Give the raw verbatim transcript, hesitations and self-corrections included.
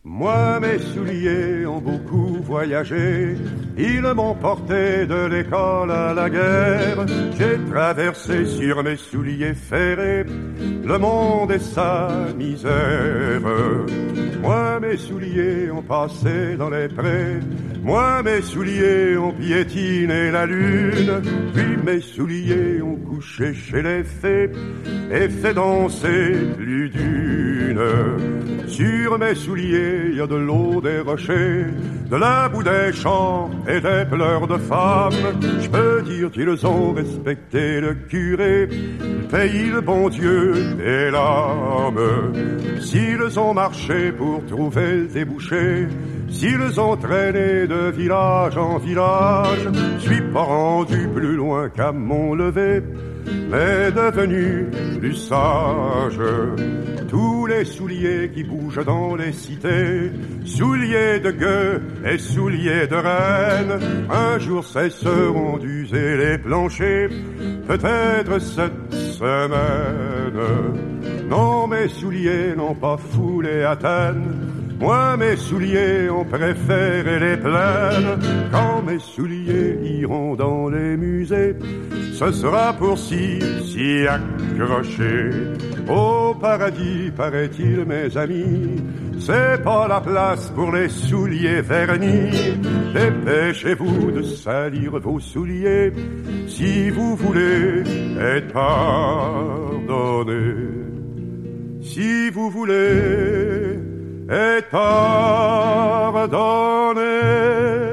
Moi, mes souliers ont beaucoup voyagé, ils m'ont porté de l'école à la guerre. J'ai traversé sur mes souliers ferrés le monde et sa misère. Moi, mes souliers ont passé dans les prés, moi, mes souliers ont piétiné la lune, puis mes souliers ont couché chez les fées et fait danser plus d'une. Sur mes souliers, il y a de l'eau des rochers, de la boue des champs et des pleurs de femmes. Je peux dire qu'ils ont respecté le curé, le pays, le bon Dieu et l'âme. S'ils ont marché pour trouver le débouché, s'ils ont traîné de village en village, je suis pas rendu plus loin qu'à mon lever, mais devenu plus sage. Tous les souliers qui bougent dans les cités, souliers de gueux et souliers de reine, un jour cesseront d'user les planchers, peut-être cette semaine. Non, mes souliers n'ont pas foulé Athènes, moi mes souliers ont préféré les plaines. Quand mes souliers iront dans les musées, ce sera pour s'y, s'y accrocher. Au paradis, paraît-il, mes amis, c'est pas la place pour les souliers vernis. Dépêchez-vous de salir vos souliers si vous voulez être pardonné. Si vous voulez être pardonné.